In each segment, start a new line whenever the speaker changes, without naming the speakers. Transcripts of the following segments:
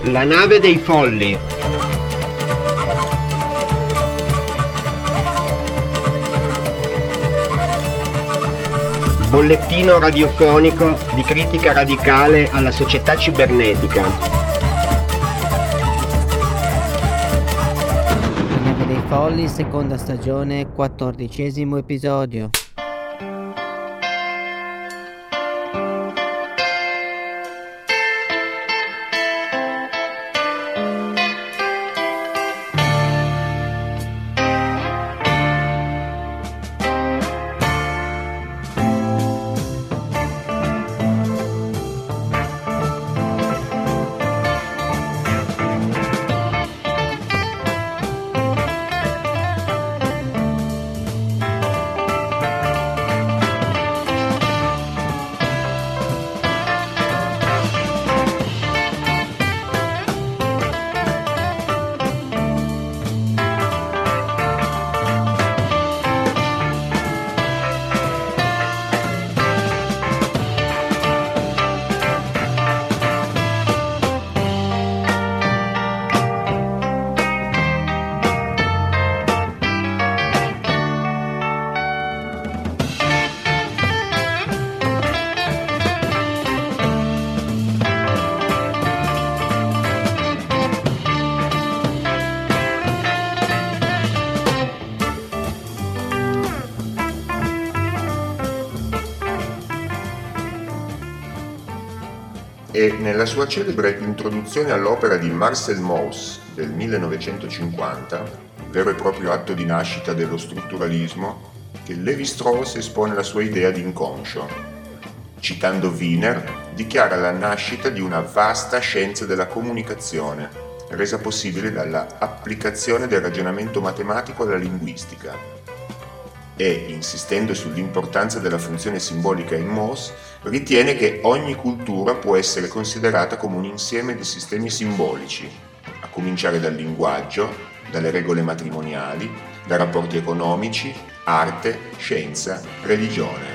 La nave dei folli. Bollettino radiofonico di critica radicale alla società cibernetica.
La nave dei folli, seconda stagione, 14° episodio.
E nella sua celebre introduzione all'opera di Marcel Mauss del 1950, vero e proprio atto di nascita dello strutturalismo, che Lévi-Strauss espone la sua idea di inconscio. Citando Wiener, dichiara la nascita di una vasta scienza della comunicazione, resa possibile dalla applicazione del ragionamento matematico alla linguistica. E, insistendo sull'importanza della funzione simbolica in Mauss, ritiene che ogni cultura può essere considerata come un insieme di sistemi simbolici, a cominciare dal linguaggio, dalle regole matrimoniali, da rapporti economici, arte, scienza, religione.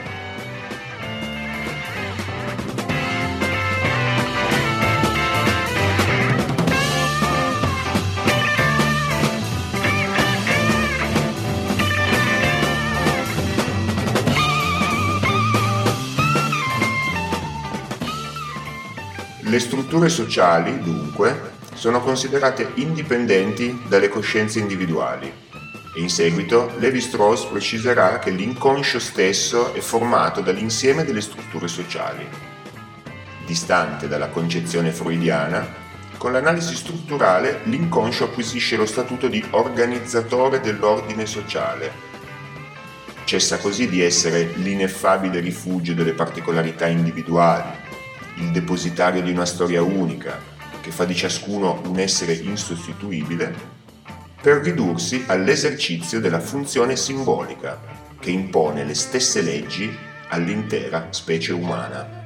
Le strutture sociali, dunque, sono considerate indipendenti dalle coscienze individuali e in seguito Lévi-Strauss preciserà che l'inconscio stesso è formato dall'insieme delle strutture sociali. Distante dalla concezione freudiana, con l'analisi strutturale l'inconscio acquisisce lo statuto di organizzatore dell'ordine sociale. Cessa così di essere l'ineffabile rifugio delle particolarità individuali, il depositario di una storia unica, che fa di ciascuno un essere insostituibile, per ridursi all'esercizio della funzione simbolica, che impone le stesse leggi all'intera specie umana.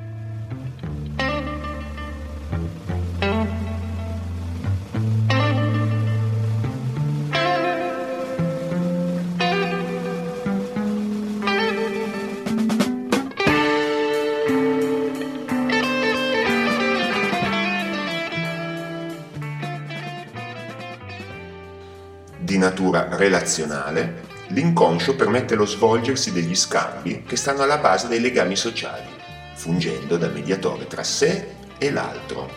Di natura relazionale, l'inconscio permette lo svolgersi degli scambi che stanno alla base dei legami sociali, fungendo da mediatore tra sé e l'altro.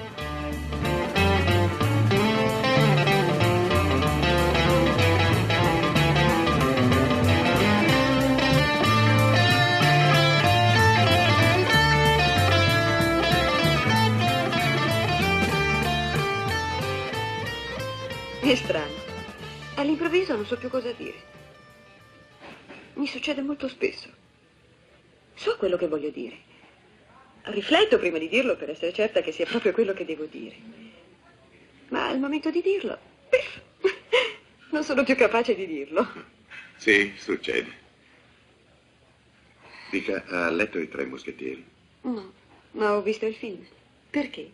È strano. All'improvviso non so più cosa dire. Mi succede molto spesso. So quello che voglio dire. Rifletto prima di dirlo per essere certa che sia proprio quello che devo dire. Ma al momento di dirlo, non sono più capace di dirlo.
Sì, succede. Dica, ha letto I Tre Moschettieri?
No, ma ho visto il film. Perché?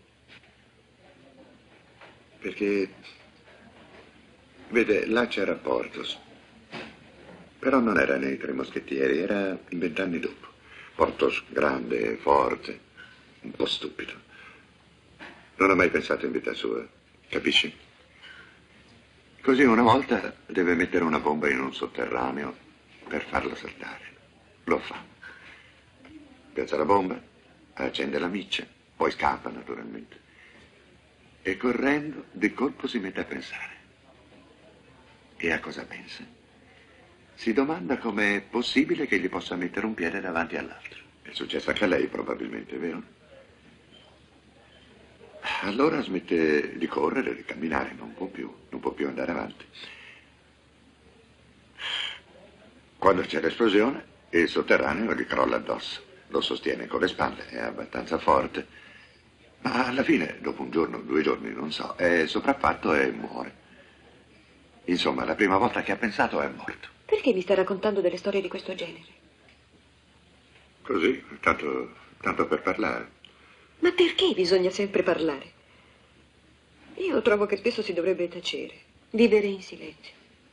Perché, vede, là c'era Porthos. Però non era nei Tre Moschettieri, era in 20 anni dopo. Porthos grande, forte, un po' stupido. Non ha mai pensato in vita sua, capisci? Così una volta deve mettere una bomba in un sotterraneo per farlo saltare. Lo fa. Piazza la bomba, accende la miccia, poi scappa naturalmente. E correndo di colpo si mette a pensare. E a cosa pensa? Si domanda come è possibile che gli possa mettere un piede davanti all'altro. È successo anche a lei probabilmente, vero? Allora smette di correre, di camminare, non può più andare avanti. Quando c'è l'esplosione, il sotterraneo gli crolla addosso. Lo sostiene con le spalle, è abbastanza forte. Ma alla fine, dopo un giorno, 2 giorni, non so, è sopraffatto e muore. Insomma, la prima volta che ha pensato è morto.
Perché mi sta raccontando delle storie di questo genere?
Così, tanto per parlare.
Ma perché bisogna sempre parlare? Io trovo che spesso si dovrebbe tacere, vivere in silenzio.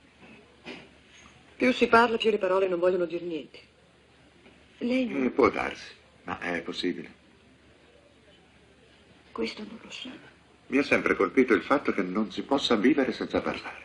Più si parla, più le parole non vogliono dire niente. Lei non...
Può darsi, ma è possibile.
Questo non lo so.
Mi ha sempre colpito il fatto che non si possa vivere senza parlare.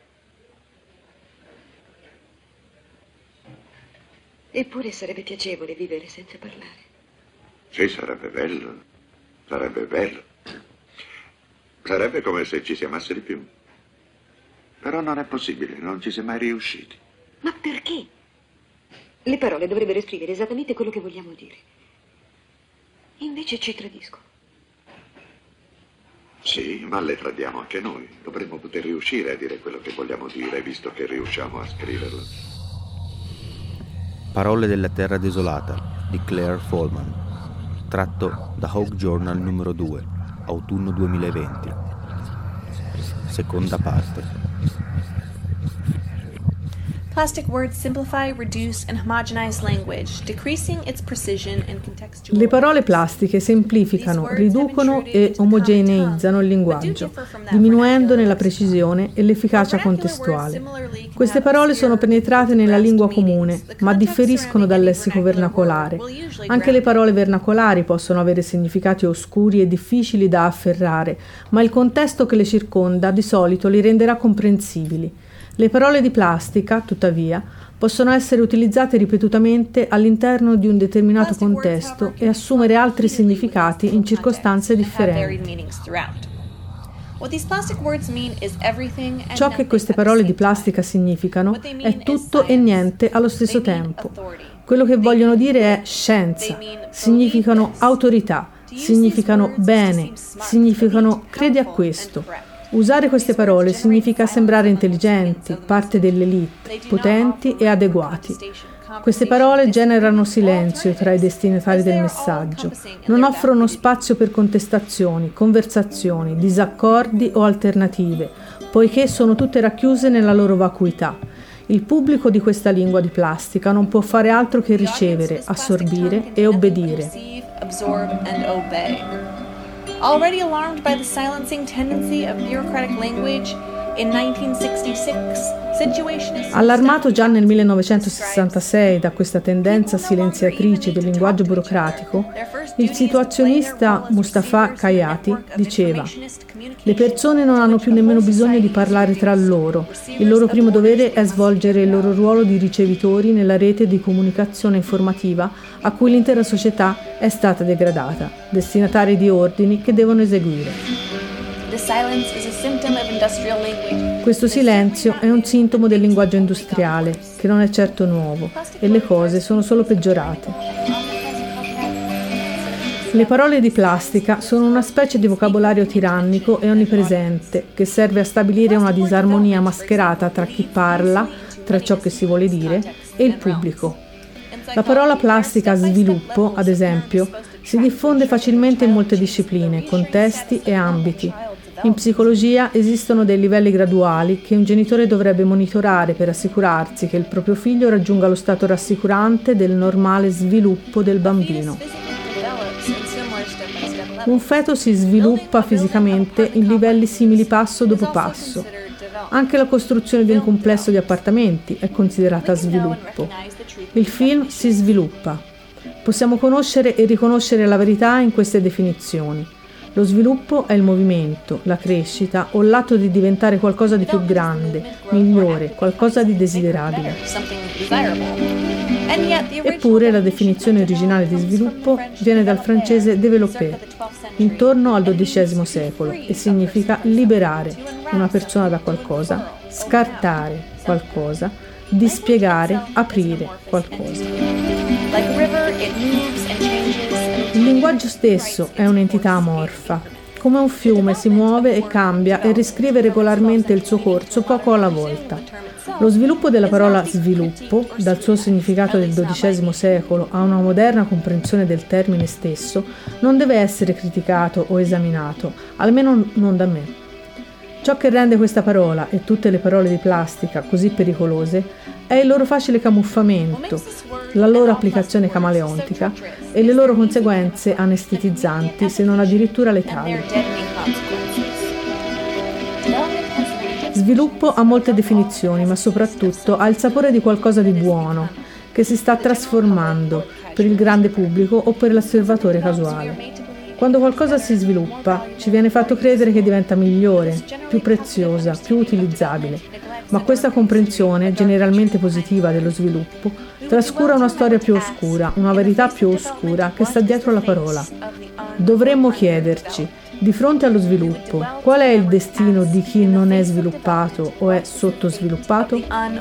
Eppure sarebbe piacevole vivere senza parlare.
Sì, sarebbe bello. Sarebbe bello. Sarebbe come se ci si amasse di più. Però non è possibile, non ci si è mai riusciti.
Ma perché? Le parole dovrebbero esprimere esattamente quello che vogliamo dire. Invece ci tradiscono.
Sì, ma le tradiamo anche noi. Dovremmo poter riuscire a dire quello che vogliamo dire, visto che riusciamo a scriverlo.
Parole della terra desolata di Claire Folman, tratto da Hawk Journal numero 2, autunno 2020. Seconda parte.
Plastic words simplify, reduce, and homogenize language, decreasing its precision and contextual.
Le parole plastiche semplificano, riducono e omogeneizzano il linguaggio, diminuendone la precisione e l'efficacia contestuale. Queste parole sono penetrate nella lingua comune, ma differiscono dal lessico vernacolare. Anche le parole vernacolari possono avere significati oscuri e difficili da afferrare, ma il contesto che le circonda di solito li renderà comprensibili. Le parole di plastica, tuttavia, possono essere utilizzate ripetutamente all'interno di un determinato contesto e assumere altri significati in circostanze differenti. Ciò che queste parole di plastica significano è tutto e niente allo stesso tempo. Quello che vogliono dire è scienza, significano autorità, significano bene, significano credi a questo. Usare queste parole significa sembrare intelligenti, parte dell'elite, potenti e adeguati. Queste parole generano silenzio tra i destinatari del messaggio, non offrono spazio per contestazioni, conversazioni, disaccordi o alternative, poiché sono tutte racchiuse nella loro vacuità. Il pubblico di questa lingua di plastica non può fare altro che ricevere, assorbire e obbedire.
Already alarmed by the silencing tendency of bureaucratic language, in 1966, Situationists.
Allarmato già nel 1966 da questa tendenza silenziatrice del linguaggio burocratico, il situazionista Mustafa Khayati diceva: le persone non hanno più nemmeno bisogno di parlare tra loro, il loro primo dovere è svolgere il loro ruolo di ricevitori nella rete di comunicazione informativa a cui l'intera società è stata degradata, destinatari di ordini che devono eseguire. Questo silenzio è un sintomo del linguaggio industriale, che non è certo nuovo, e le cose sono solo peggiorate. Le parole di plastica sono una specie di vocabolario tirannico e onnipresente, che serve a stabilire una disarmonia mascherata tra chi parla, tra ciò che si vuole dire, e il pubblico. La parola plastica sviluppo, ad esempio, si diffonde facilmente in molte discipline, contesti e ambiti. In psicologia esistono dei livelli graduali che un genitore dovrebbe monitorare per assicurarsi che il proprio figlio raggiunga lo stato rassicurante del normale sviluppo del bambino. Un feto si sviluppa fisicamente in livelli simili passo dopo passo. Anche la costruzione di un complesso di appartamenti è considerata sviluppo. Il film si sviluppa. Possiamo conoscere e riconoscere la verità in queste definizioni. Lo sviluppo è il movimento, la crescita o l'atto di diventare qualcosa di più grande, migliore, qualcosa di desiderabile. Eppure la definizione originale di sviluppo viene dal francese développer, intorno al XII secolo, e significa liberare una persona da qualcosa, scartare qualcosa, dispiegare, aprire qualcosa. Il linguaggio stesso è un'entità amorfa. Come un fiume si muove e cambia e riscrive regolarmente il suo corso poco alla volta. Lo sviluppo della parola sviluppo, dal suo significato del XII secolo a una moderna comprensione del termine stesso, non deve essere criticato o esaminato, almeno non da me. Ciò che rende questa parola e tutte le parole di plastica così pericolose è il loro facile camuffamento, la loro applicazione camaleontica e le loro conseguenze anestetizzanti, se non addirittura letali. Sviluppo ha molte definizioni, ma soprattutto ha il sapore di qualcosa di buono, che si sta trasformando per il grande pubblico o per l'osservatore casuale. Quando qualcosa si sviluppa, ci viene fatto credere che diventa migliore, più preziosa, più utilizzabile, ma questa comprensione, generalmente positiva dello sviluppo, trascura una storia più oscura, una verità più oscura che sta dietro la parola. Dovremmo chiederci, di fronte allo sviluppo, qual è il destino di chi non è sviluppato o è sottosviluppato?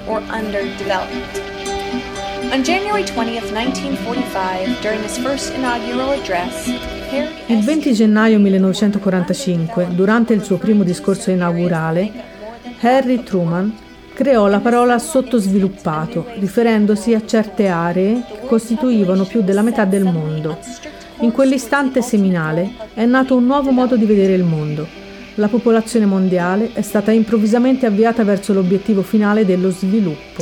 On January 20th, 1945, during his first inaugural address,
il 20 gennaio 1945, durante il suo primo discorso inaugurale, Harry Truman creò la parola sottosviluppato, riferendosi a certe aree che costituivano più della metà del mondo. In quell'istante seminale è nato un nuovo modo di vedere il mondo. La popolazione mondiale è stata improvvisamente avviata verso l'obiettivo finale dello sviluppo.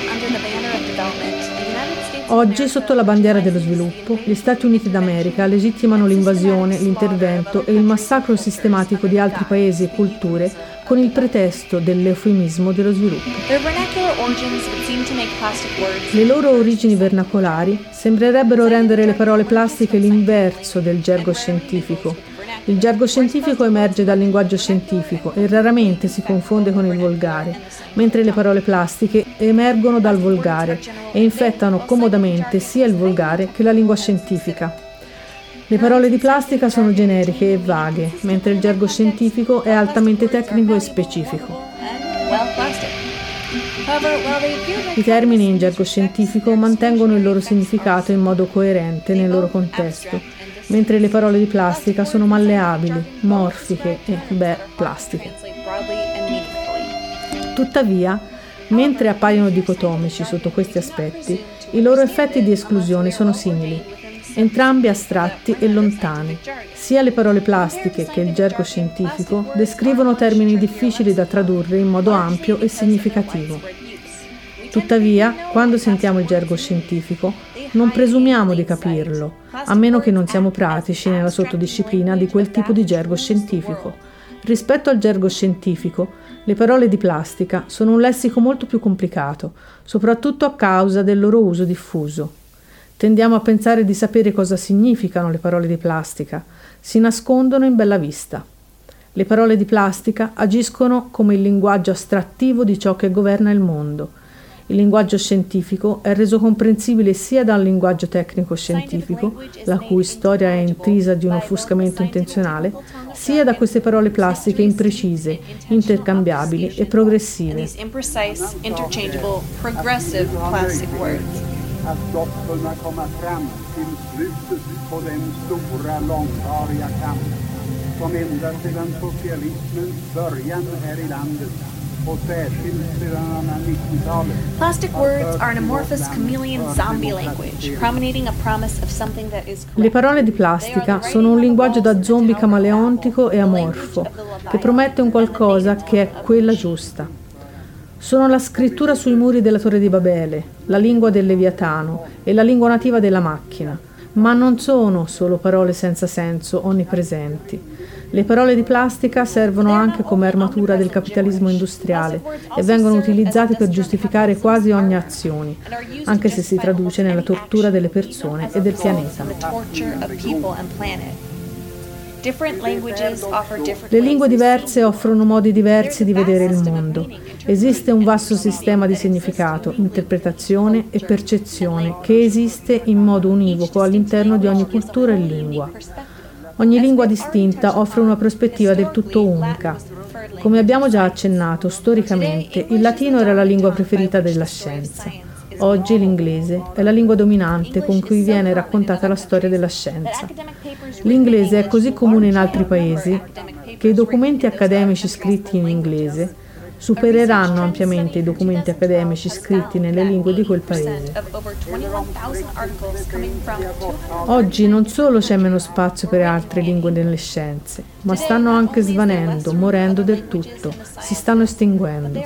Oggi, sotto la bandiera dello sviluppo, gli Stati Uniti d'America legittimano l'invasione, l'intervento e il massacro sistematico di altri paesi e culture con il pretesto dell'eufemismo dello sviluppo. Le loro origini vernacolari sembrerebbero rendere le parole plastiche l'inverso del gergo scientifico. Il gergo scientifico emerge dal linguaggio scientifico e raramente si confonde con il volgare, mentre le parole plastiche emergono dal volgare e infettano comodamente sia il volgare che la lingua scientifica. Le parole di plastica sono generiche e vaghe, mentre il gergo scientifico è altamente tecnico e specifico. I termini in gergo scientifico mantengono il loro significato in modo coerente nel loro contesto, mentre le parole di plastica sono malleabili, morfiche e, plastiche. Tuttavia, mentre appaiono dicotomici sotto questi aspetti, i loro effetti di esclusione sono simili, entrambi astratti e lontani. Sia le parole plastiche che il gergo scientifico descrivono termini difficili da tradurre in modo ampio e significativo. Tuttavia, quando sentiamo il gergo scientifico, non presumiamo di capirlo, a meno che non siamo pratici nella sottodisciplina di quel tipo di gergo scientifico. Rispetto al gergo scientifico, le parole di plastica sono un lessico molto più complicato, soprattutto a causa del loro uso diffuso. Tendiamo a pensare di sapere cosa significano le parole di plastica, si nascondono in bella vista. Le parole di plastica agiscono come il linguaggio astrattivo di ciò che governa il mondo. Il linguaggio scientifico è reso comprensibile sia dal linguaggio tecnico-scientifico, la cui storia è intrisa di un offuscamento intenzionale, sia da queste parole plastiche imprecise, intercambiabili e progressive.
Att stofferna komma fram till slutet på den stora långvariga kamp som ända sedan socialismens början här i landet och särskilt sedan andra 90-talet.
Plastic words are an amorphous chameleon zombie language, prominating a promise of something that is correct.
Le parole di plastica sono un linguaggio da zombie camaleontico e amorfo, che promette un qualcosa che è quella giusta. Sono la scrittura sui muri della Torre di Babele, la lingua del Leviatano e la lingua nativa della macchina, ma non sono solo parole senza senso onnipresenti. Le parole di plastica servono anche come armatura del capitalismo industriale e vengono utilizzate per giustificare quasi ogni azione, anche se si traduce nella tortura delle persone e del pianeta. Le lingue diverse offrono modi diversi di vedere il mondo. Esiste un vasto sistema di significato, interpretazione e percezione che esiste in modo univoco all'interno di ogni cultura e lingua. Ogni lingua distinta offre una prospettiva del tutto unica. Come abbiamo già accennato, storicamente il latino era la lingua preferita della scienza. Oggi l'inglese è la lingua dominante con cui viene raccontata la storia della scienza. L'inglese è così comune in altri paesi che i documenti accademici scritti in inglese supereranno ampiamente i documenti accademici scritti nelle lingue di quel paese. Oggi non solo c'è meno spazio per altre lingue nelle scienze, ma stanno anche svanendo, morendo del tutto, si stanno estinguendo.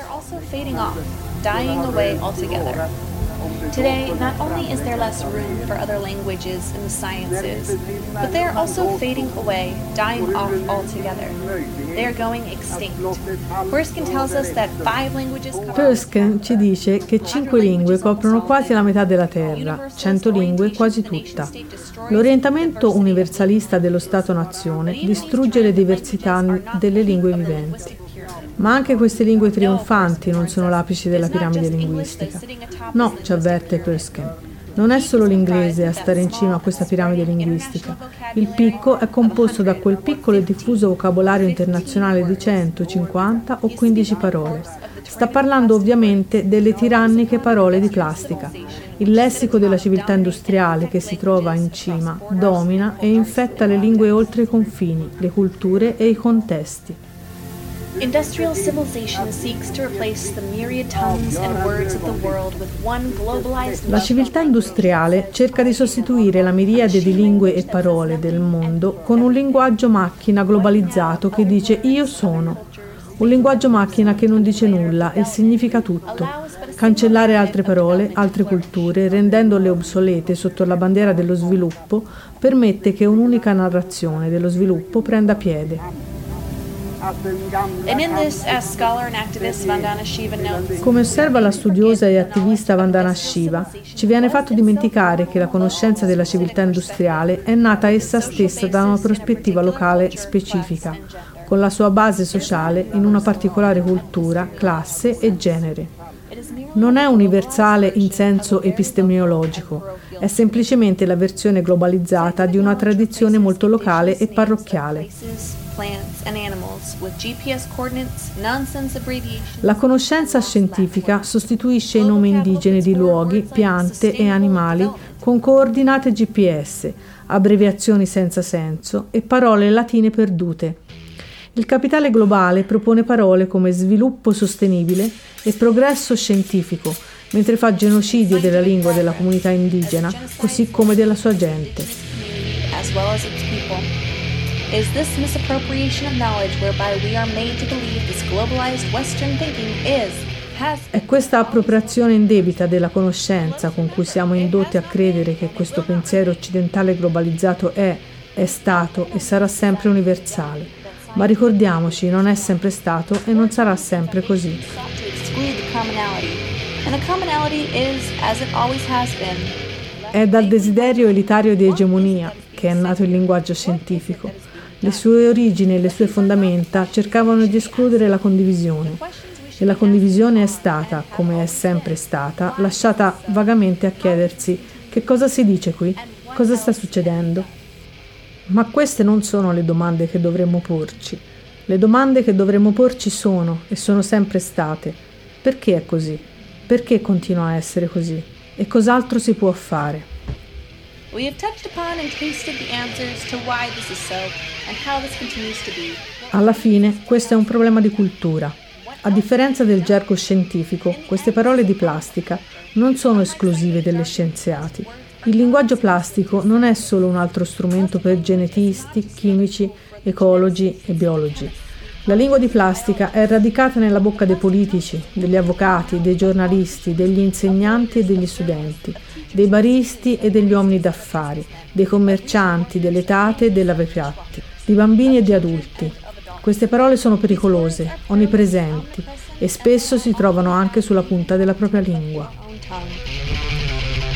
Today, not only is there less room for other languages in the sciences, but they are also fading away, dying off altogether. They are going extinct. Erskine tells us that 5 languages
Erskine ci dice che 5 lingue coprono quasi la metà della Terra, 100 lingue quasi tutta. L'orientamento universalista dello Stato-nazione distrugge le diversità delle lingue viventi. Ma anche queste lingue trionfanti non sono l'apice della piramide linguistica. No, ci avverte Erskine. Non è solo l'inglese a stare in cima a questa piramide linguistica. Il picco è composto da quel piccolo e diffuso vocabolario internazionale di 100, 50 o 15 parole. Sta parlando ovviamente delle tiranniche parole di plastica. Il lessico della civiltà industriale che si trova in cima domina e infetta le lingue oltre i confini, le culture e i contesti.
Industrial civilization seeks to replace the myriad tongues and words of the world with one globalized.
La civiltà industriale cerca di sostituire la miriade di lingue e parole del mondo con un linguaggio macchina globalizzato che dice io sono. Un linguaggio macchina che non dice nulla e significa tutto. Cancellare altre parole, altre culture, rendendole obsolete sotto la bandiera dello sviluppo, permette che un'unica narrazione dello sviluppo prenda piede.
And in this, as scholar and activist Vandana Shiva notes,
come osserva la studiosa e attivista Vandana Shiva, ci viene fatto dimenticare che la conoscenza della civiltà industriale è nata essa stessa da una prospettiva locale specifica, con la sua base sociale in una particolare cultura, classe e genere. Non è universale in senso epistemologico, è semplicemente la versione globalizzata di una tradizione molto locale e parrocchiale. La conoscenza scientifica sostituisce i nomi indigeni di luoghi, piante e animali con coordinate GPS, abbreviazioni senza senso e parole latine perdute. Il capitale globale propone parole come sviluppo sostenibile e progresso scientifico, mentre fa genocidio della lingua della comunità indigena, così come della sua gente.
Is this misappropriation of knowledge whereby we are made to believe this globalized Western thinking
È questa appropriazione indebita della conoscenza con cui siamo indotti a credere che questo pensiero occidentale globalizzato è stato e sarà sempre universale. Ma ricordiamoci, non è sempre stato e non sarà sempre così. È dal desiderio elitario di egemonia che è nato il linguaggio scientifico. Le sue origini e le sue fondamenta cercavano di escludere la condivisione. E la condivisione è stata, come è sempre stata, lasciata vagamente a chiedersi che cosa si dice qui, cosa sta succedendo. Ma queste non sono le domande che dovremmo porci. Le domande che dovremmo porci sono, e sono sempre state, perché è così? Perché continua a essere così? E cos'altro si può fare?
We have touched upon and tasted the answers to why this is so and how this continues to be.
Alla fine, questo è un problema di cultura. A differenza del gergo scientifico, queste parole di plastica non sono esclusive degli scienziati. Il linguaggio plastico non è solo un altro strumento per genetisti, chimici, ecologi e biologi. La lingua di plastica è radicata nella bocca dei politici, degli avvocati, dei giornalisti, degli insegnanti e degli studenti, dei baristi e degli uomini d'affari, dei commercianti, delle tate e dei lavapiatti, di bambini e di adulti. Queste parole sono pericolose, onnipresenti e spesso si trovano anche sulla punta della propria lingua.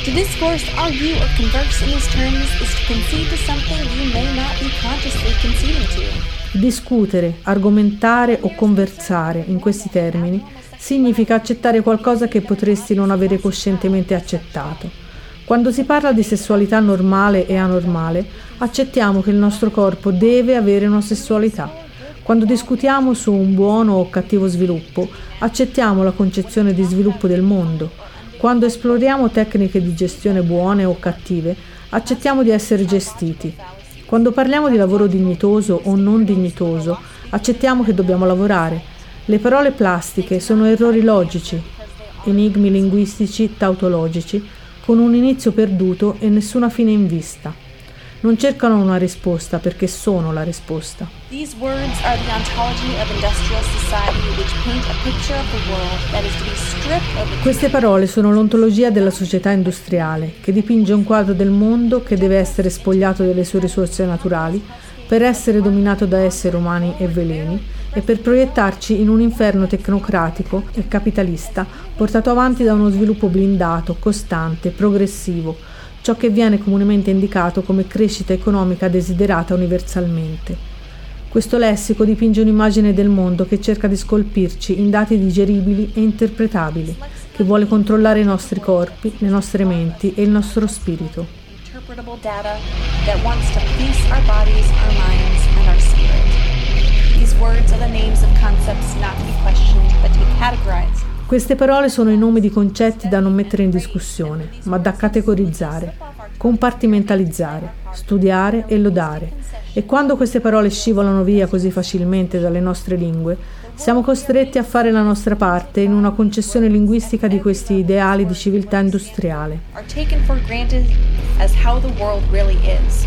To discourse, argue, or converse in these terms is to concede to something you may not be consciously conceding to.
Discutere, argomentare o conversare in questi termini significa accettare qualcosa che potresti non avere coscientemente accettato. Quando si parla di sessualità normale e anormale, accettiamo che il nostro corpo deve avere una sessualità. Quando discutiamo su un buono o cattivo sviluppo, accettiamo la concezione di sviluppo del mondo. Quando esploriamo tecniche di gestione buone o cattive, accettiamo di essere gestiti. Quando parliamo di lavoro dignitoso o non dignitoso, accettiamo che dobbiamo lavorare. Le parole plastiche sono errori logici, enigmi linguistici tautologici, con un inizio perduto e nessuna fine in vista. Non cercano una risposta perché sono la risposta.
These words are the ontology of industrial society which paint a picture of the world that is to be stripped of the...
Queste parole sono l'ontologia della società industriale, che dipinge un quadro del mondo che deve essere spogliato delle sue risorse naturali per essere dominato da esseri umani e veleni e per proiettarci in un inferno tecnocratico e capitalista portato avanti da uno sviluppo blindato, costante, progressivo, ciò che viene comunemente indicato come crescita economica desiderata universalmente. Questo lessico dipinge un'immagine del mondo che cerca di scolpirci in dati digeribili e interpretabili, che vuole controllare i nostri corpi, le nostre menti e il nostro spirito.
Interpretable data that wants to police our bodies, our minds, and our spirit. These words are the names of concepts not to be questioned, but to be categorized.
Queste parole sono i nomi di concetti da non mettere in discussione, ma da categorizzare, compartimentalizzare, studiare e lodare. E quando queste parole scivolano via così facilmente dalle nostre lingue, siamo costretti a fare la nostra parte in una concessione linguistica di questi ideali di civiltà industriale.
Are taken for granted as how the world really is.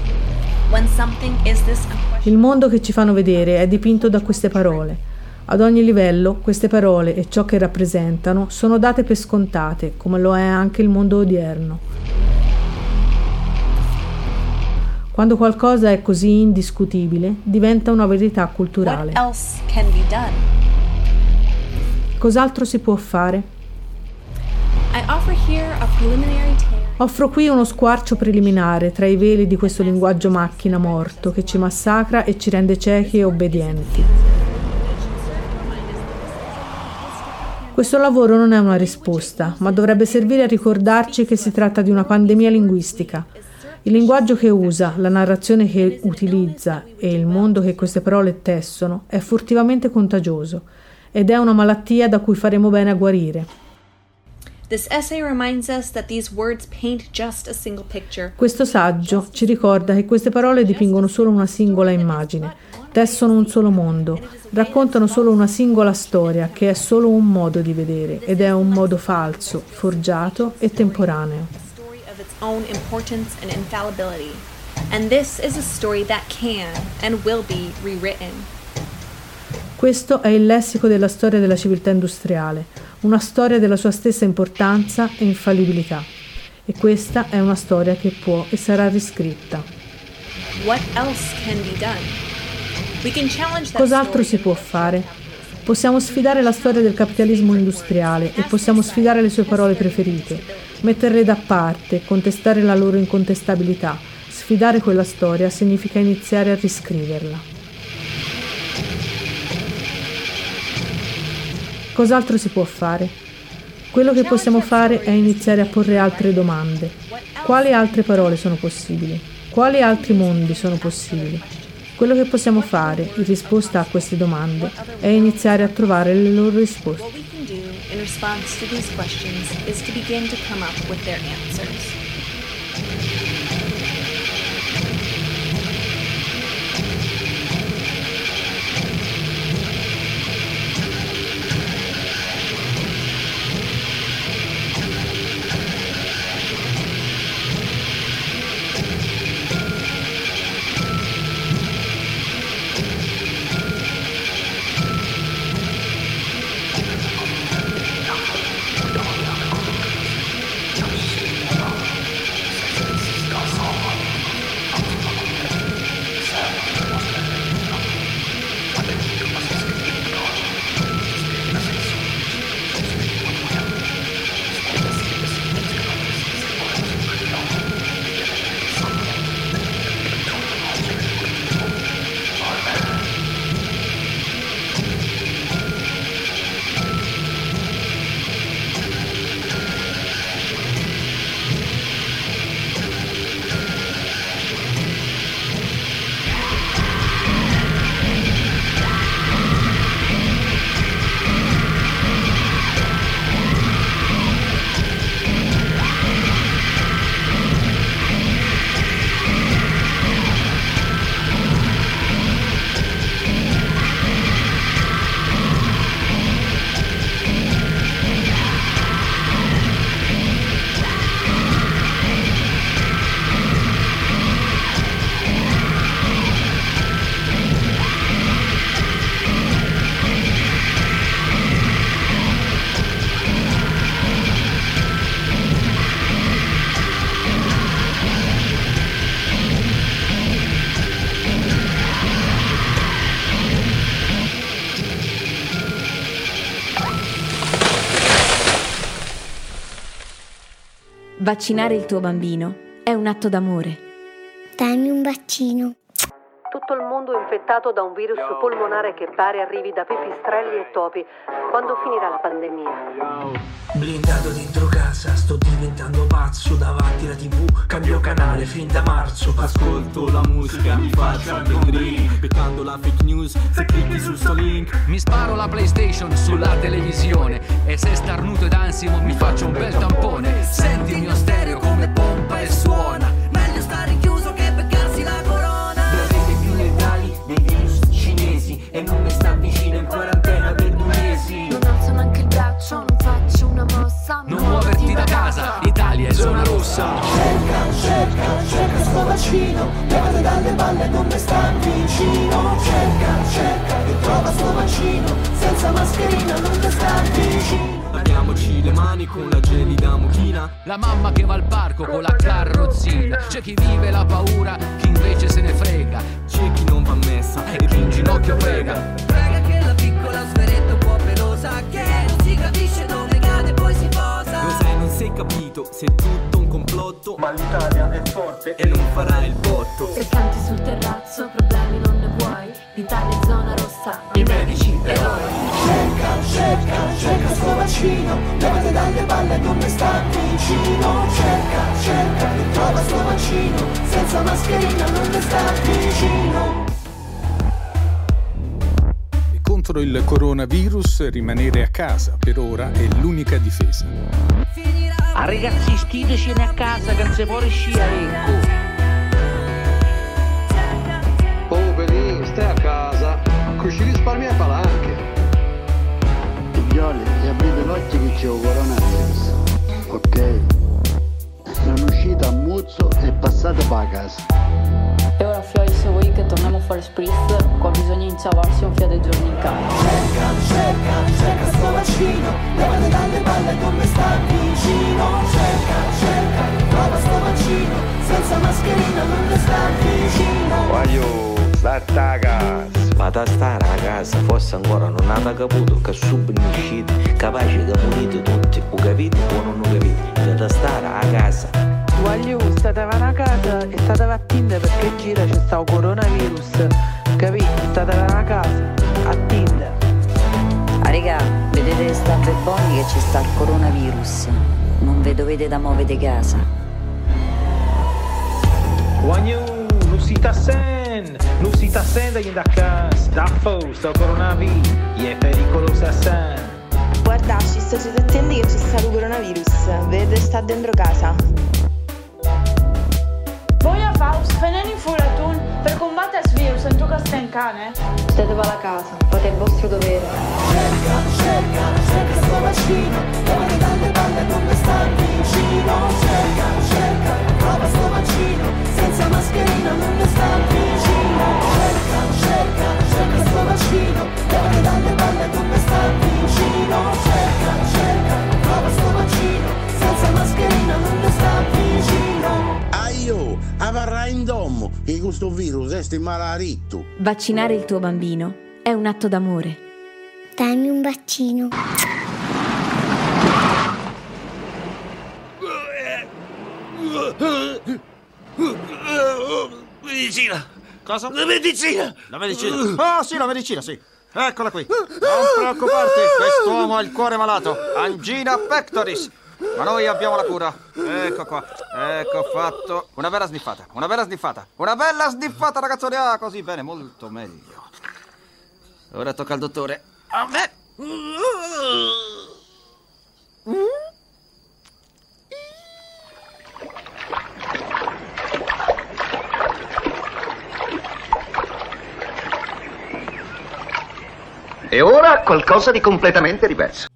When something is this
Il mondo che ci fanno vedere è dipinto da queste parole. Ad ogni livello, queste parole e ciò che rappresentano sono date per scontate, come lo è anche il mondo odierno. Quando qualcosa è così indiscutibile, diventa una verità culturale.
What else can be done?
Cos'altro si può fare?
I offer here a preliminary tale.
Offro qui uno squarcio preliminare tra i veli di questo linguaggio macchina morto che ci massacra e ci rende ciechi e obbedienti. Questo lavoro non è una risposta, ma dovrebbe servire a ricordarci che si tratta di una pandemia linguistica. Il linguaggio che usa, la narrazione che utilizza e il mondo che queste parole tessono è furtivamente contagioso ed è una malattia da cui faremo bene a guarire.
This essay reminds us that these words paint just a single picture.
Questo saggio ci ricorda che queste parole dipingono solo una singola immagine, tessono un solo mondo, raccontano solo una singola storia che è solo un modo di vedere ed è un modo falso, forgiato e temporaneo.
Story of its own importance and infallibility. And this is a story that can and will be rewritten.
Questo è il lessico della storia della civiltà industriale, una storia della sua stessa importanza e infallibilità. E questa è una storia che può e sarà riscritta.
What else can be done? We can challenge that
Cos'altro si può fare? Possiamo sfidare la storia del capitalismo industriale e possiamo sfidare le sue parole preferite, metterle da parte, contestare la loro incontestabilità. Sfidare quella storia significa iniziare a riscriverla. Cos'altro si può fare? Quello che possiamo fare è iniziare a porre altre domande. Quali altre parole sono possibili? Quali altri mondi sono possibili? Quello che possiamo fare in risposta a queste domande è iniziare a trovare le loro risposte.
What we can do in response to these questions is to begin to come up with their answers.
Vaccinare il tuo bambino è un atto d'amore.
Dammi un bacino.
Tutto il mondo è infettato da un virus polmonare che pare arrivi da pipistrelli e topi. Quando finirà la pandemia?
Blindato dentro casa, sto diventando pazzo. Davanti alla TV, cambio canale fin da marzo. Ascolto la musica, mi faccio il mio drink. Beccando la fake news, se clicchi su sto link.
Mi sparo la PlayStation sulla televisione. E se starnuto ed ansimo mi faccio un bel tampone. Senti il mio stereo come pompa e suona.
Meglio stare chiuso che beccarsi la corona.
Dei virus cinesi e non mi sta vicino in quarantena per 2 mesi.
Non alzo neanche il braccio, non faccio una mossa.
Non muoverti da casa, Italia è zona rossa.
Cerca sto vaccino, levate dalle balle, non mi sta vicino. Cerca e trova sto vaccino, senza mascherina non mi sta vicino. Laviamoci le mani con la gelida mucchina.
La mamma che va al parco con la carrozzina. C'è chi vive la paura, chi invece se ne frega.
C'è chi non va a messa e chi in ginocchio prega.
Prega che la piccola sferetta un po' pelosa, che non si capisce dove cade e poi si posa.
Cos'è non sei capito, se è tutto un complotto. Ma l'Italia è forte e non farà il botto.
Se canti sul terrazzo problemi non ne vuoi. L'Italia è zona rossa, i medici eroi.
Cerca sto vaccino, levate dalle balle, non mi sta vicino. Cerca e trova sto vaccino, senza mascherina non mi sta vicino.
Contro il coronavirus rimanere a casa per ora è l'unica difesa.
A ragazzi stidecene a casa che non si può riuscire, ecco.
Oh Pelin, stai a casa, così risparmi a palanche.
Figlioli, e aprite l'occhio che c'è un coronavirus, ok? Non uscite a muzzo e passate per la casa.
E ora fioi se vuoi che torniamo a fare spritz, qua bisogna insavarsi un fiato di giorni in casa.
Cerca sto vaccino, levate dalle balle, non mi sta vicino. Cerca, prova sto vaccino, senza mascherina non mi sta vicino.
Voglio stare a casa. Ma da stare a casa forse ancora non aveva capito che subito uscite, capace che morite tutti, o capite o non lo capite, che da stare a casa.
Voglio, statevano a casa e statevano a Tinder perché gira c'è sta un coronavirus, capite? Statevano a casa, a Tinder.
Ah raga, vedete sta buoni che ci sta il coronavirus, non vi dovete da muovere casa.
Voglio, non si sta sendo da casa, da sto coronavirus, è pericoloso assai.
Guarda, ci sto attenti che ci sta il coronavirus, vedete sta dentro casa.
Voi a Faust, venendo in furatun per combattere il virus in tu casa in cane?
State a casa, fate il vostro dovere.
Cerca sto vaccino, levate dalle balle, non mi sta vicino. Cerca, prova sto vaccino, senza mascherina non mi sta vicino. Cerca sto vaccino, levate dalle balle, non mi sta vicino. Cerca, prova sto vaccino, senza mascherina non mi sta vicino.
Aio, avarrà in domo che questo virus è malaritto.
Vaccinare il tuo bambino è un atto d'amore.
Dammi un bacino.
Medicina!
Cosa?
La medicina!
La medicina? Ah, sì, la medicina, sì. Eccola qui. Non preoccuparti, quest'uomo ha il cuore malato. Angina pectoris. Ma noi abbiamo la cura. Ecco qua. Ecco fatto. Una bella sniffata. Una bella sniffata, ragazzoni. Ah, così bene, molto meglio. Ora tocca al dottore. A me.
E ora qualcosa di completamente diverso.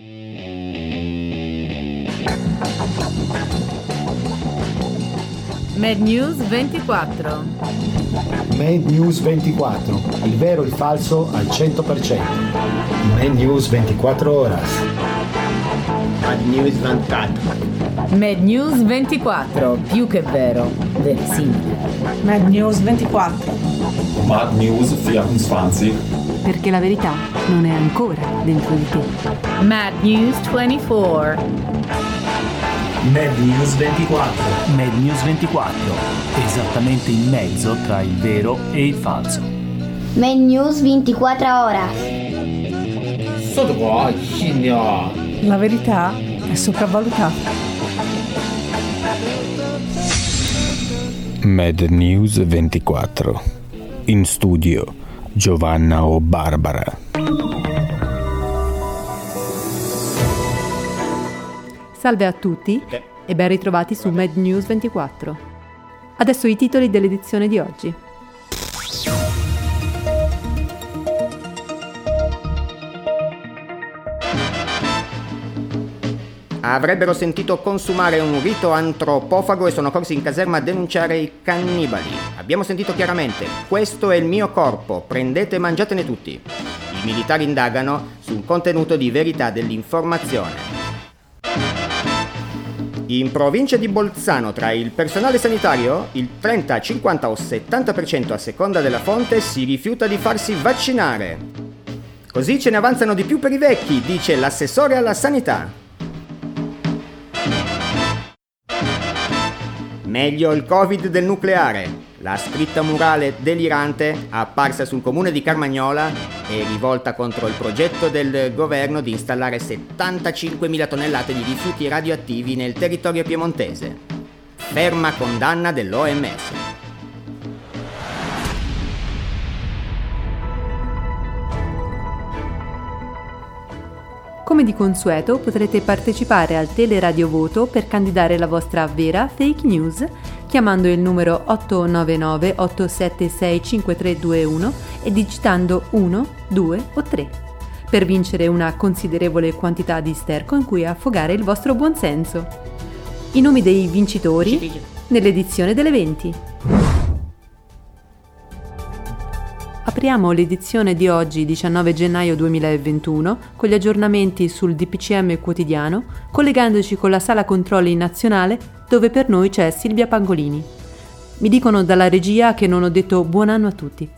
Mad News 24.
Mad News 24, il vero e il falso al 100%. Mad News 24 horas.
Mad News 24.
Mad News 24, più che vero, verosimile.
Mad News 24.
Mad News 24.
Perché la verità non è ancora dentro di te.
Mad News 24.
Mad News 24.
Mad News 24, esattamente in mezzo tra il vero e il falso.
Mad News 24 ora.
La verità è sopravvalutata.
Mad News 24. In studio Giovanna o Barbara.
Salve a tutti e ben ritrovati su Mad News 24. Adesso i titoli dell'edizione di oggi.
Avrebbero sentito consumare un rito antropofago e sono corsi in caserma a denunciare i cannibali. Abbiamo sentito chiaramente: questo è il mio corpo, prendete e mangiatene tutti. I militari indagano sul contenuto di verità dell'informazione. In provincia di Bolzano, tra il personale sanitario, il 30, 50 o 70% a seconda della fonte si rifiuta di farsi vaccinare. Così ce ne avanzano di più per i vecchi, dice l'assessore alla sanità. Meglio il Covid del nucleare. La scritta murale delirante apparsa sul comune di Carmagnola è rivolta contro il progetto del governo di installare 75.000 tonnellate di rifiuti radioattivi nel territorio piemontese. Ferma condanna dell'OMS.
Come di consueto potrete partecipare al teleradiovoto per candidare la vostra vera fake news chiamando il numero 899 876 5321 e digitando 1, 2 o 3 per vincere una considerevole quantità di sterco in cui affogare il vostro buonsenso. I nomi dei vincitori nell'edizione delle 20. Apriamo l'edizione di oggi, 19 gennaio 2021, con gli aggiornamenti sul DPCM quotidiano, collegandoci con la sala controlli nazionale, dove per noi c'è Silvia Pangolini. Mi dicono dalla regia che non ho detto buon anno a tutti.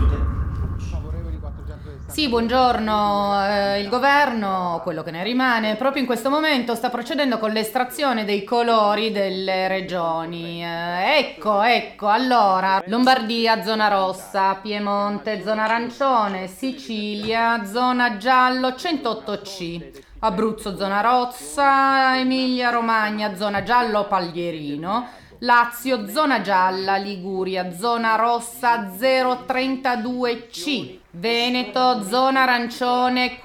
Sì, buongiorno. Il governo, quello che ne rimane, proprio in questo momento sta procedendo con l'estrazione dei colori delle regioni. Ecco, allora, Lombardia, zona rossa, Piemonte, zona arancione, Sicilia, zona giallo, 108C, Abruzzo, zona rossa, Emilia Romagna, zona giallo, Paglierino, Lazio, zona gialla, Liguria, zona rossa, 032C, Veneto, zona arancione,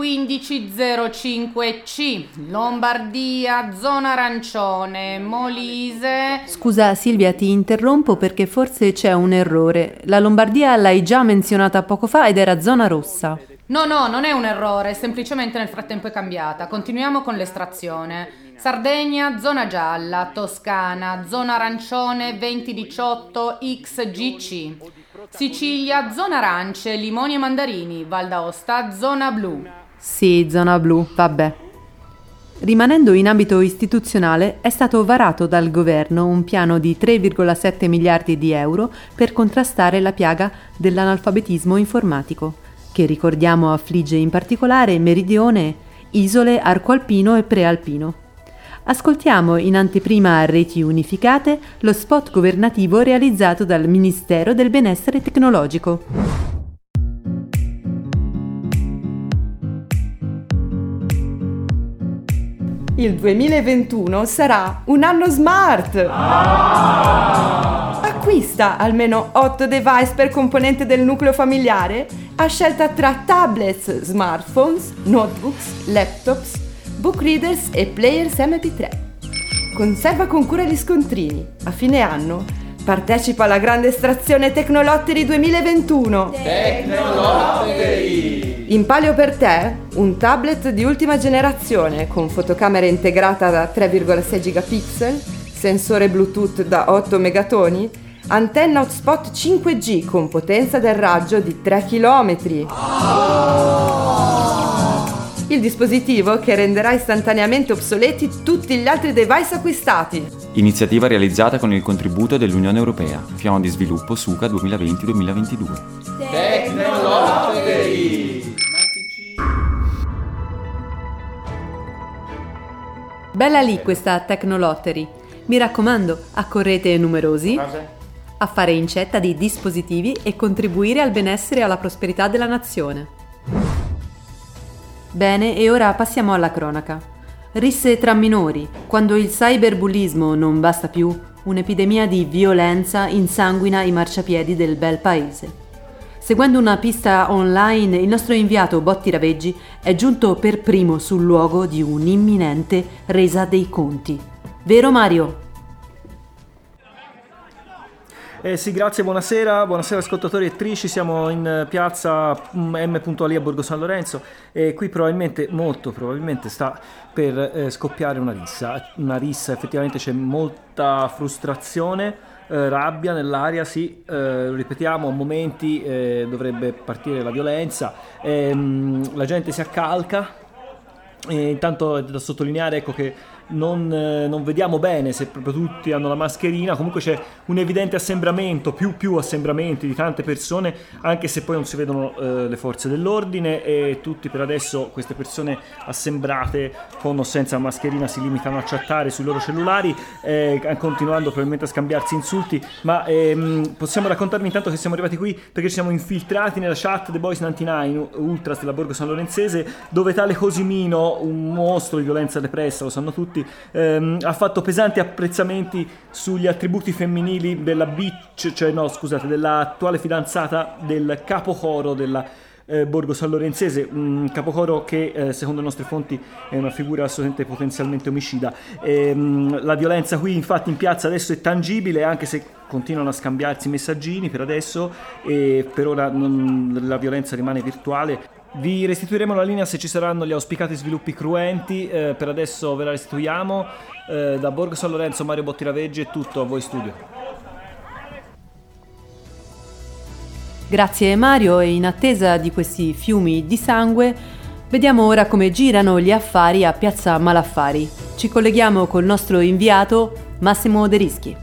1505C, Lombardia, zona arancione, Molise...
Scusa Silvia, ti interrompo perché forse c'è un errore. La Lombardia l'hai già menzionata poco fa ed era zona rossa.
No, non è un errore, semplicemente nel frattempo è cambiata. Continuiamo con l'estrazione. Sardegna, zona gialla, Toscana, zona arancione, 2018 XGC. Sicilia, zona arance, limoni e mandarini, Val d'Aosta, zona blu.
Sì, zona blu, vabbè. Rimanendo in ambito istituzionale, è stato varato dal governo un piano di 3,7 miliardi di euro per contrastare la piaga dell'analfabetismo informatico, che ricordiamo affligge in particolare Meridione, isole, arco alpino e prealpino. Ascoltiamo in anteprima a Reti Unificate lo spot governativo realizzato dal Ministero del Benessere Tecnologico.
Il 2021 sarà un anno smart! Acquista almeno 8 device per componente del nucleo familiare a scelta tra tablets, smartphones, notebooks, laptops, book readers e players MP3. Conserva con cura gli scontrini. A fine anno partecipa alla grande estrazione Tecnolotteri 2021.
Tecnolotteri!
In palio per te un tablet di ultima generazione con fotocamera integrata da 3,6 gigapixel, sensore Bluetooth da 8 megatoni, antenna hotspot 5G con potenza del raggio di 3 km. Il dispositivo che renderà istantaneamente obsoleti tutti gli altri device acquistati.
Iniziativa realizzata con il contributo dell'Unione Europea. Piano di sviluppo SUCA 2020-2022.
Tecnolotteri!
Bella lì questa Technolottery. Mi raccomando, accorrete numerosi a fare incetta di dispositivi e contribuire al benessere e alla prosperità della nazione. Bene, e ora passiamo alla cronaca. Risse tra minori, quando il cyberbullismo non basta più, un'epidemia di violenza insanguina i marciapiedi del bel paese. Seguendo una pista online, il nostro inviato Botti Raveggi è giunto per primo sul luogo di un'imminente resa dei conti. Vero Mario?
Sì, grazie, buonasera ascoltatori e attrici, siamo in piazza M.Ali a Borgo San Lorenzo e qui molto probabilmente sta per scoppiare una rissa, effettivamente c'è molta frustrazione, rabbia nell'aria, sì, ripetiamo, a momenti dovrebbe partire la violenza, la gente si accalca e intanto è da sottolineare, ecco, che non vediamo bene se proprio tutti hanno la mascherina, comunque c'è un evidente assembramento, più assembramenti di tante persone, anche se poi non si vedono le forze dell'ordine, e tutti per adesso, queste persone assembrate con o senza mascherina, si limitano a chattare sui loro cellulari, continuando probabilmente a scambiarsi insulti, ma possiamo raccontarvi intanto che siamo arrivati qui perché ci siamo infiltrati nella chat The Boys 99 Ultras della Borgo San Lorenzese, dove tale Cosimino, un mostro di violenza repressa, lo sanno tutti, ha fatto pesanti apprezzamenti sugli attributi femminili dell'attuale fidanzata del capocoro della Borgo San Lorenzese, un capocoro che secondo le nostre fonti è una figura assolutamente potenzialmente omicida. La violenza qui infatti in piazza adesso è tangibile, anche se continuano a scambiarsi messaggini per adesso, e per ora la violenza rimane virtuale. Vi restituiremo la linea se ci saranno gli auspicati sviluppi cruenti, per adesso ve la restituiamo. Da Borgo San Lorenzo, Mario Botti Raveggi, è tutto, a voi studio.
Grazie Mario, e in attesa di questi fiumi di sangue, vediamo ora come girano gli affari a Piazza Malaffari. Ci colleghiamo col nostro inviato Massimo De Rischi.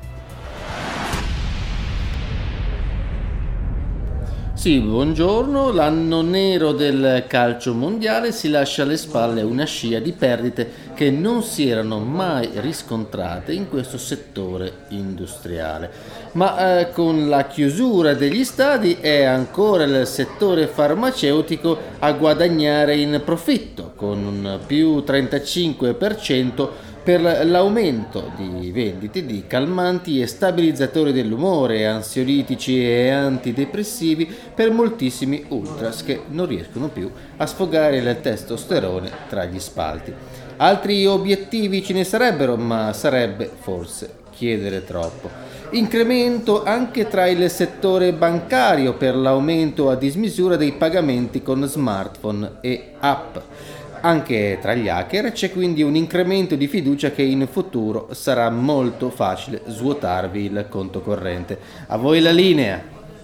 Sì, buongiorno. L'anno nero del calcio mondiale si lascia alle spalle una scia di perdite che non si erano mai riscontrate in questo settore industriale. Ma con la chiusura degli stadi è ancora il settore farmaceutico a guadagnare in profitto, con un più 35% per l'aumento di vendite di calmanti e stabilizzatori dell'umore, ansiolitici e antidepressivi per moltissimi ultras che non riescono più a sfogare il testosterone tra gli spalti. Altri obiettivi ce ne sarebbero, ma sarebbe forse chiedere troppo. Incremento anche tra il settore bancario per l'aumento a dismisura dei pagamenti con smartphone e app. Anche tra gli hacker c'è quindi un incremento di fiducia che in futuro sarà molto facile svuotarvi il conto corrente. A voi la linea.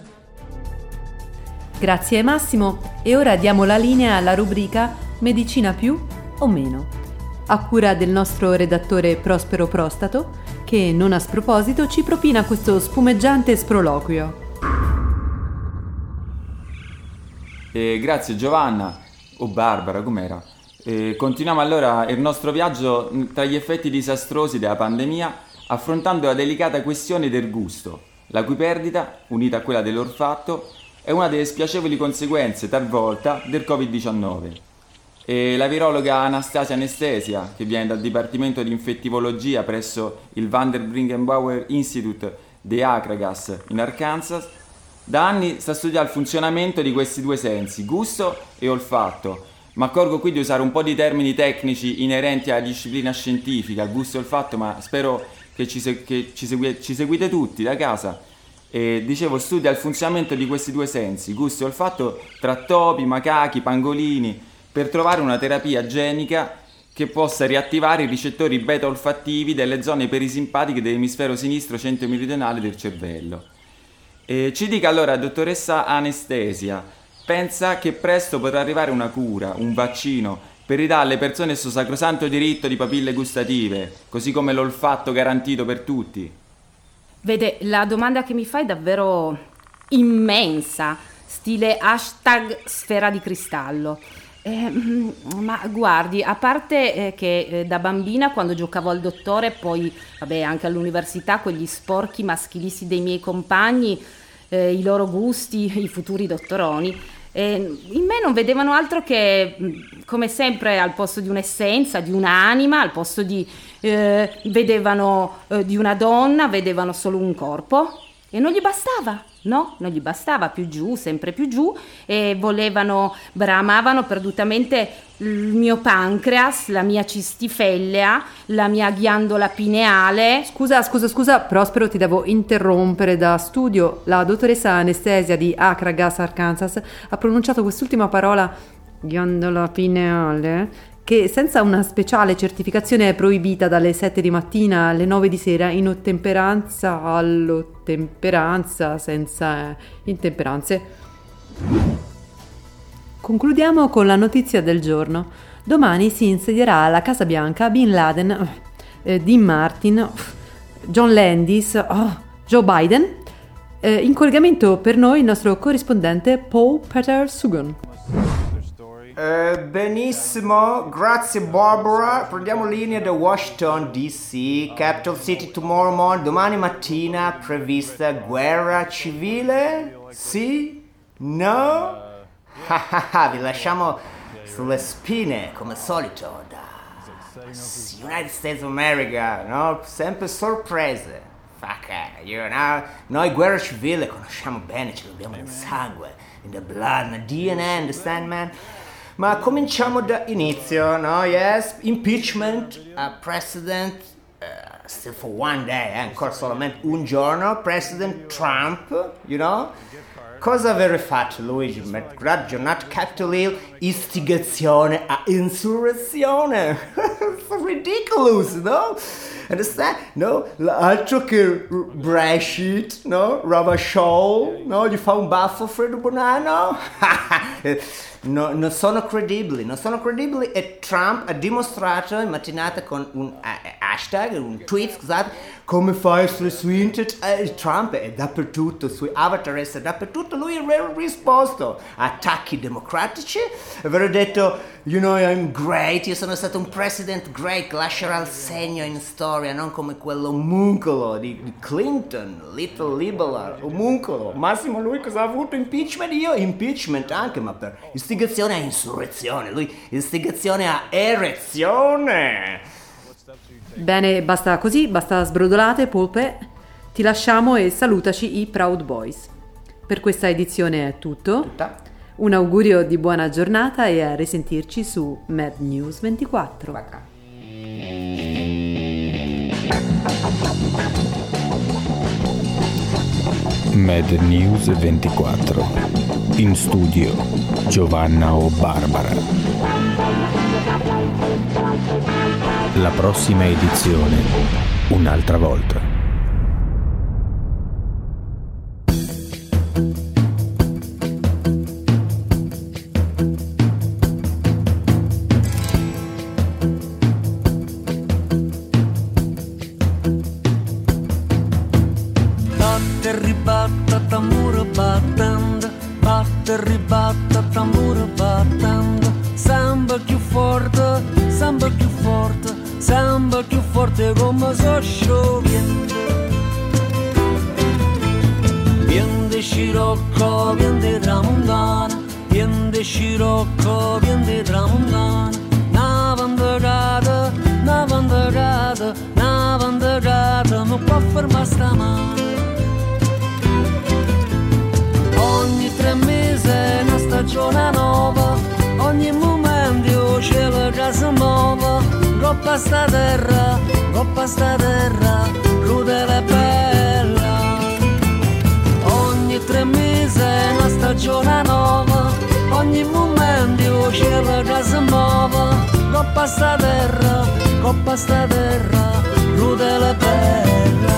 Grazie Massimo, e ora diamo la linea alla rubrica Medicina più o meno, a cura del nostro redattore Prospero Prostato, che non a sproposito ci propina questo spumeggiante sproloquio.
Grazie Giovanna, o Barbara, com'era? Continuiamo allora il nostro viaggio tra gli effetti disastrosi della pandemia, affrontando la delicata questione del gusto, la cui perdita, unita a quella dell'olfatto, è una delle spiacevoli conseguenze talvolta del Covid-19. E la virologa Anastasia Anestesia, che viene dal Dipartimento di Infettivologia presso il Vanderbilt Institute di Akragas in Arkansas, da anni sta studiando il funzionamento di questi due sensi, gusto e olfatto. Ma accorgo qui di usare un po' di termini tecnici inerenti alla disciplina scientifica, al gusto e olfatto, ma spero che ci seguite tutti da casa. E dicevo, studia il funzionamento di questi due sensi, gusto e olfatto, tra topi, macachi, pangolini, per trovare una terapia genica che possa riattivare i ricettori beta olfattivi delle zone perisimpatiche dell'emisfero sinistro centro-meridionale del cervello. E ci dica allora, dottoressa Anestesia, pensa che presto potrà arrivare una cura, un vaccino, per ridare alle persone questo sacrosanto diritto di papille gustative, così come l'olfatto garantito per tutti?
Vede, la domanda che mi fai è davvero immensa, stile #sfera di cristallo. Ma guardi, a parte che da bambina quando giocavo al dottore, poi vabbè anche all'università, quegli sporchi maschilisti dei miei compagni, i loro gusti, i futuri dottoroni, in me non vedevano altro che, come sempre, al posto di un'essenza, di un'anima, al posto di vedevano di una donna, vedevano solo un corpo e non gli bastava. No, non gli bastava, più giù, sempre più giù, e bramavano perdutamente il mio pancreas, la mia cistifellea, la mia ghiandola pineale.
Scusa, Prospero, ti devo interrompere. Da studio, la dottoressa anestesia di Acragas, Arkansas, ha pronunciato quest'ultima parola, ghiandola pineale, che senza una speciale certificazione è proibita dalle 7 di mattina alle 9 di sera in ottemperanza all'ottemperanza senza intemperanze. Concludiamo con la notizia del giorno. Domani si insedierà alla Casa Bianca Bin Laden, Dean Martin, John Landis, Joe Biden. In collegamento per noi il nostro corrispondente Paul Peter Sugan.
Benissimo, grazie Barbara. Prendiamo linea da Washington DC, Capital City tomorrow morning. Domani mattina prevista guerra civile? Sì? No? Vi lasciamo sulle spine come al solito da United States of America, no? Sempre sorprese. Noi guerra civile conosciamo bene, ce l'abbiamo nel sangue, in the blood, nel DNA, understand man? Ma cominciamo da inizio, no? Yes, impeachment, President, still for one day, ancora solamente un giorno, President Trump, you know? Cosa avrebbe fatto Luigi? Giornata Capitol Hill, istigazione a insurrezione. Ridiculous, no? Understand? No? L'altro che Brexit, no? Ravachol, no? Gli fa un baffo Fredo Bonanno? No, non sono credibili e Trump ha dimostrato in mattinata con un hashtag, un tweet, scusate, come fa a essere su internet. Trump è dappertutto, sui avatar è dappertutto, lui aveva risposto a attacchi democratici, aveva detto, you know, I'm great, io sono stato un president great, lascerà il segno in storia, non come quell'omuncolo di Clinton, little liberal, omuncolo. Massimo lui cosa ha avuto? Impeachment? Io impeachment anche, ma per istigazione a insurrezione, lui istigazione a erezione.
Bene, basta così, basta sbrodolate, polpe. Ti lasciamo e salutaci i Proud Boys. Per questa edizione è tutto. Un augurio di buona giornata e a risentirci su Mad News 24.
Mad News 24. In studio Giovanna o Barbara. La prossima edizione un'altra volta.
Batte e ribatta tamburo battendo, batte e ribatta tamburo battendo, samba più forte, samba più forte, samba più forte come so sciogliendo. Vien de scirocco, vien de tramontana, vien de scirocco, vien de tramontana, una vandegata, una vandegata, una vandegata, non può fermare stamane. Ogni 3 mesi è una stagione nuova, ogni momento c'è la casa nuova. Coppa sta terra, crudele e bella. Ogni 3 mesi è una stagione nuova, ogni momento c'è la casa nuova. Coppa sta terra, crudele e bella.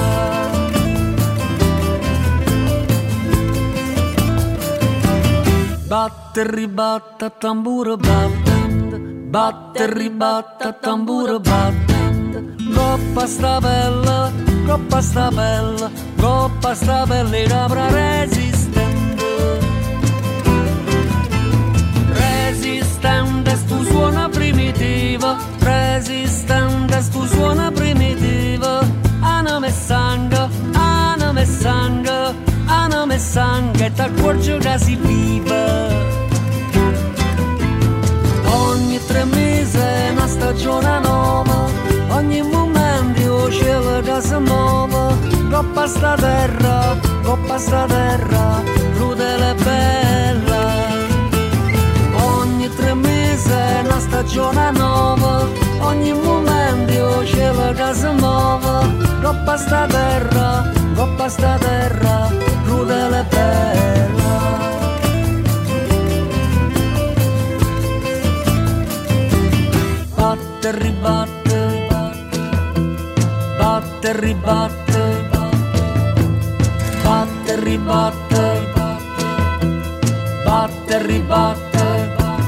Batte e ribatta tamburo battendo, batte e ribatta tamburo battendo. Coppa sta bella, coppa sta bella, coppa sta bella e capra resistente. Resistente. resistente, stu suono primitivo, anima e sangue, e t'accorgi che si vive. Ogni 3 mesi è una stagione nuova, ogni momento io cielo che si muove, coppa sta terra, crudele e bella. Ogni 3 mesi è una stagione nuova, ogni momento io cielo che si muove, coppa sta terra, crudele e bella. Batte e ribatte, batte e ribatte, batte e ribatte, batte e ribatte,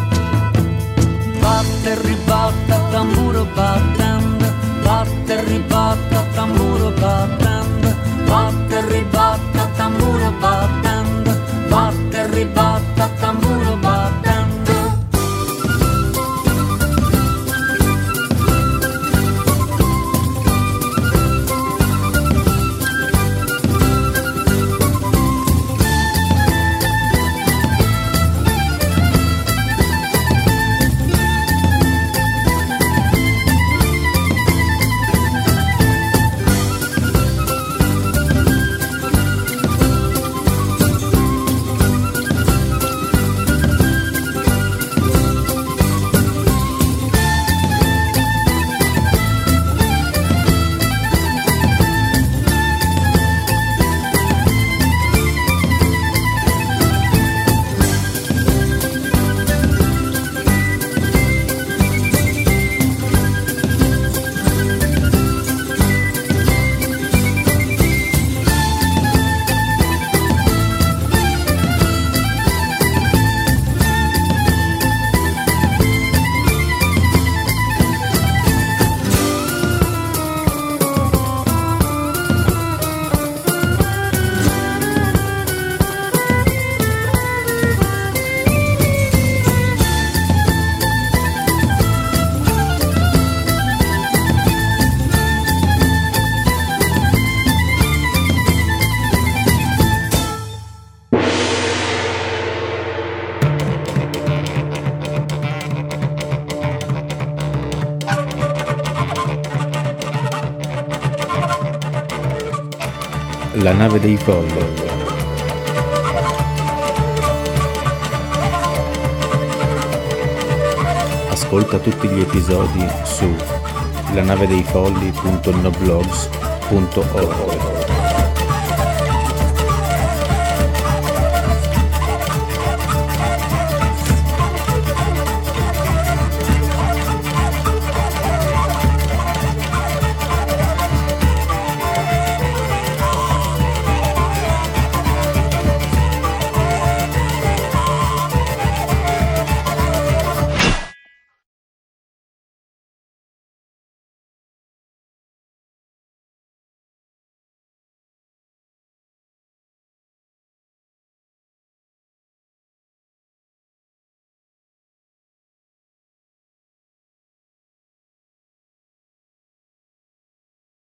batte e ribatte, tamburo battendo, batte e ribatte, tamburo battendo, batte e ribatte, tamburo battendo, batte e ribatte, tamburo battendo.
La nave dei folli. Ascolta tutti gli episodi su lanavedeifolli.noblogs.org.